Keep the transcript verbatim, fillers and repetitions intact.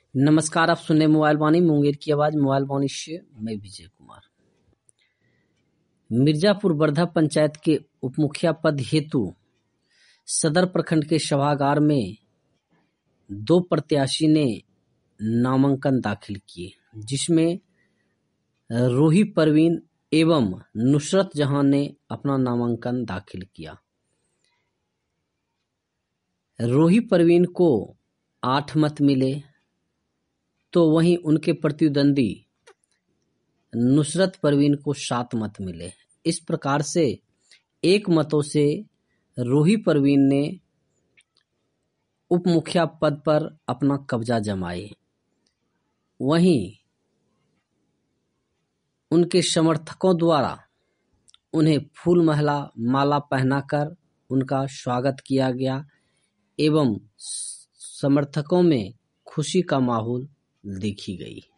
नमस्कार, आप सुन रहे मोबाइल वाणी मुंगेर की आवाज। मोबाइल वाणी से मैं विजय कुमार। मिर्जापुर वर्धा पंचायत के उपमुखिया पद हेतु सदर प्रखंड के सभागार में दो प्रत्याशी ने नामांकन दाखिल किए, जिसमें रूही परवीन एवं नुसरत जहां ने अपना नामांकन दाखिल किया। रूही परवीन को आठ मत मिले, तो वहीं उनके प्रतिद्वंदी नुसरत परवीन को सात मत मिले। इस प्रकार से एक मतों से रूही परवीन ने उप मुखिया पद पर अपना कब्जा जमाए। वहीं उनके समर्थकों द्वारा उन्हें फूल महला माला पहनाकर उनका स्वागत किया गया एवं समर्थकों में खुशी का माहौल देखी गई।